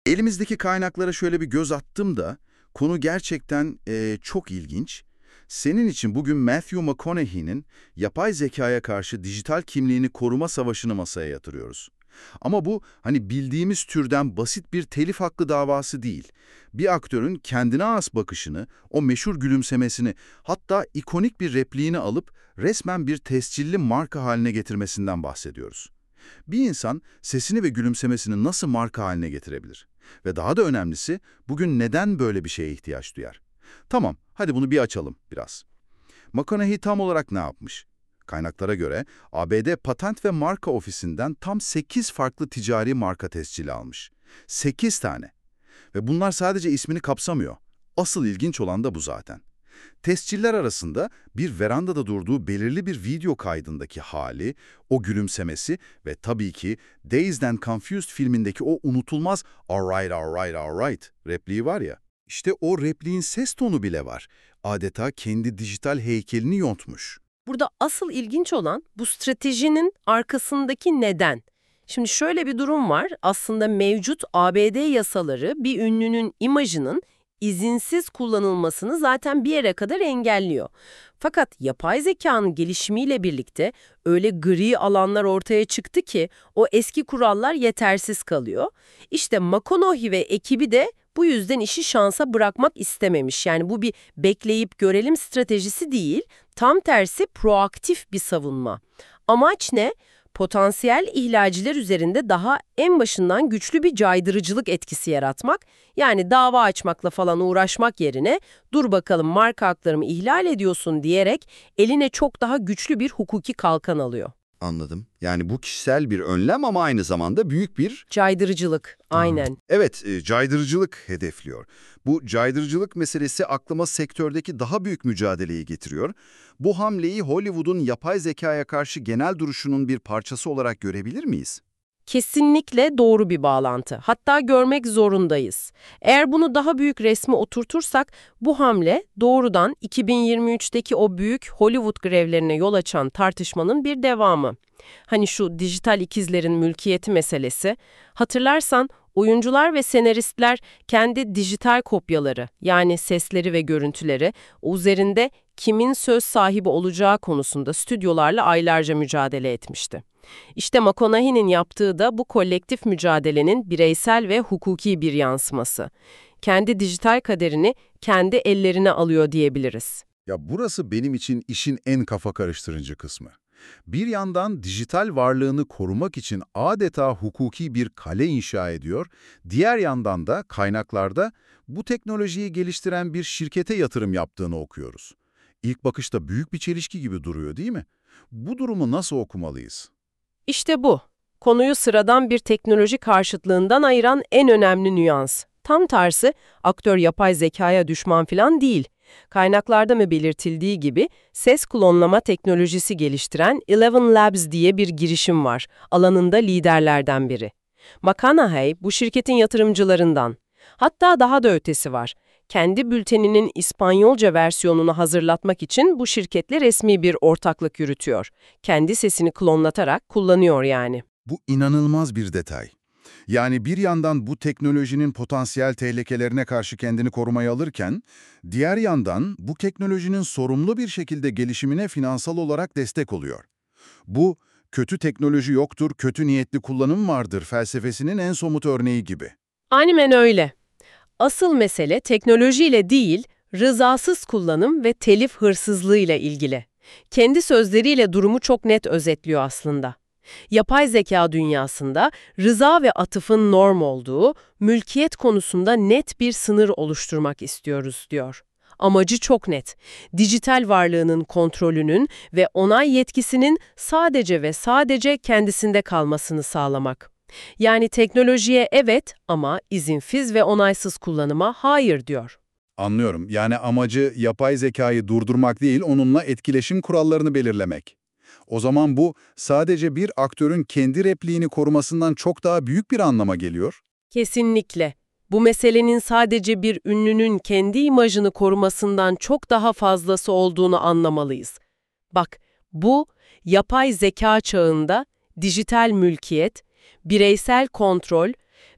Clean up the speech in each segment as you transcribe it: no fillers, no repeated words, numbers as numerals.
Elimizdeki kaynaklara şöyle bir göz attım da konu gerçekten çok ilginç. Senin için bugün Matthew McConaughey'nin yapay zekaya karşı dijital kimliğini koruma savaşını masaya yatırıyoruz. Ama bu hani bildiğimiz türden basit bir telif hakkı davası değil. Bir aktörün kendine has bakışını, o meşhur gülümsemesini, hatta ikonik bir repliğini alıp resmen bir tescilli marka haline getirmesinden bahsediyoruz. Bir insan sesini ve gülümsemesini nasıl marka haline getirebilir? Ve daha da önemlisi, bugün neden böyle bir şeye ihtiyaç duyar? Tamam, hadi bunu bir açalım biraz. McConaughey tam olarak ne yapmış? Kaynaklara göre ABD Patent ve Marka Ofisi'nden tam 8 farklı ticari marka tescili almış. 8 tane. Ve bunlar sadece ismini kapsamıyor. Asıl ilginç olan da bu zaten. Tesciller arasında bir verandada durduğu belirli bir video kaydındaki hali, o gülümsemesi ve tabii ki Dazed and Confused filmindeki o unutulmaz "Alright, alright, alright" repliği var ya, işte o repliğin ses tonu bile var. Adeta kendi dijital heykelini yontmuş. Burada asıl ilginç olan bu stratejinin arkasındaki neden. Şimdi şöyle bir durum var. Aslında mevcut ABD yasaları bir ünlünün imajının izinsiz kullanılmasını zaten bir yere kadar engelliyor. Fakat yapay zekanın gelişimiyle birlikte öyle gri alanlar ortaya çıktı ki o eski kurallar yetersiz kalıyor. İşte McConaughey ve ekibi de bu yüzden işi şansa bırakmak istememiş. Yani bu bir bekleyip görelim stratejisi değil, tam tersi proaktif bir savunma. Amaç ne? Potansiyel ihlalciler üzerinde daha en başından güçlü bir caydırıcılık etkisi yaratmak, yani dava açmakla falan uğraşmak yerine dur bakalım marka haklarımı ihlal ediyorsun diyerek eline çok daha güçlü bir hukuki kalkan alıyor. Anladım. Yani bu kişisel bir önlem ama aynı zamanda büyük bir... Caydırıcılık, aynen. Evet, caydırıcılık hedefliyor. Bu caydırıcılık meselesi aklıma sektördeki daha büyük mücadeleyi getiriyor. Bu hamleyi Hollywood'un yapay zekaya karşı genel duruşunun bir parçası olarak görebilir miyiz? Kesinlikle doğru bir bağlantı. Hatta görmek zorundayız. Eğer bunu daha büyük resme oturtursak, bu hamle doğrudan 2023'teki o büyük Hollywood grevlerine yol açan tartışmanın bir devamı. Hani şu dijital ikizlerin mülkiyeti meselesi. Hatırlarsan oyuncular ve senaristler kendi dijital kopyaları, yani sesleri ve görüntüleri, üzerinde kimin söz sahibi olacağı konusunda stüdyolarla aylarca mücadele etmişti. İşte McConaughey'nin yaptığı da bu kolektif mücadelenin bireysel ve hukuki bir yansıması. Kendi dijital kaderini kendi ellerine alıyor diyebiliriz. Ya burası benim için işin en kafa karıştırıcı kısmı. Bir yandan dijital varlığını korumak için adeta hukuki bir kale inşa ediyor, diğer yandan da kaynaklarda bu teknolojiyi geliştiren bir şirkete yatırım yaptığını okuyoruz. İlk bakışta büyük bir çelişki gibi duruyor, değil mi? Bu durumu nasıl okumalıyız? İşte bu. Konuyu sıradan bir teknoloji karşıtlığından ayıran en önemli nüans. Tam tersi, aktör yapay zekaya düşman falan değil. Kaynaklarda mı belirtildiği gibi ses klonlama teknolojisi geliştiren Eleven Labs diye bir girişim var. Alanında liderlerden biri. McConaughey bu şirketin yatırımcılarından. Hatta daha da ötesi var. Kendi bülteninin İspanyolca versiyonunu hazırlatmak için bu şirketle resmi bir ortaklık yürütüyor. Kendi sesini klonlatarak kullanıyor yani. Bu inanılmaz bir detay. Yani bir yandan bu teknolojinin potansiyel tehlikelerine karşı kendini korumaya alırken, diğer yandan bu teknolojinin sorumlu bir şekilde gelişimine finansal olarak destek oluyor. Bu, kötü teknoloji yoktur, kötü niyetli kullanım vardır felsefesinin en somut örneği gibi. Aynen öyle. Asıl mesele teknolojiyle değil, rızasız kullanım ve telif hırsızlığıyla ilgili. Kendi sözleriyle durumu çok net özetliyor aslında. Yapay zeka dünyasında rıza ve atıfın norm olduğu, mülkiyet konusunda net bir sınır oluşturmak istiyoruz diyor. Amacı çok net. Dijital varlığının kontrolünün ve onay yetkisinin sadece ve sadece kendisinde kalmasını sağlamak. Yani teknolojiye evet ama izinsiz ve onaysız kullanıma hayır diyor. Anlıyorum. Yani amacı yapay zekayı durdurmak değil, onunla etkileşim kurallarını belirlemek. O zaman bu sadece bir aktörün kendi repliğini korumasından çok daha büyük bir anlama geliyor. Kesinlikle. Bu meselenin sadece bir ünlünün kendi imajını korumasından çok daha fazlası olduğunu anlamalıyız. Bak, bu yapay zeka çağında dijital mülkiyet, bireysel kontrol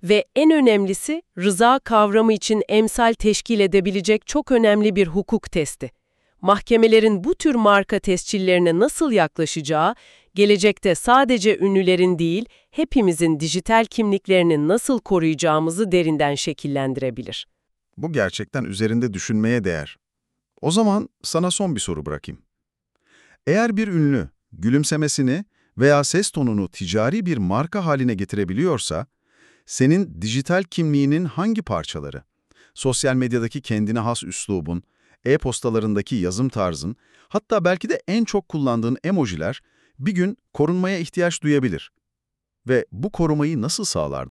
Ve en önemlisi rıza kavramı için emsal teşkil edebilecek çok önemli bir hukuk testi. Mahkemelerin bu tür marka tescillerine nasıl yaklaşacağı, gelecekte sadece ünlülerin değil, hepimizin dijital kimliklerini nasıl koruyacağımızı derinden şekillendirebilir. Bu gerçekten üzerinde düşünmeye değer. O zaman sana son bir soru bırakayım. Eğer bir ünlü gülümsemesini veya ses tonunu ticari bir marka haline getirebiliyorsa, senin dijital kimliğinin hangi parçaları, sosyal medyadaki kendine has üslubun, e-postalarındaki yazım tarzın, hatta belki de en çok kullandığın emojiler bir gün korunmaya ihtiyaç duyabilir. Ve bu korumayı nasıl sağlardın?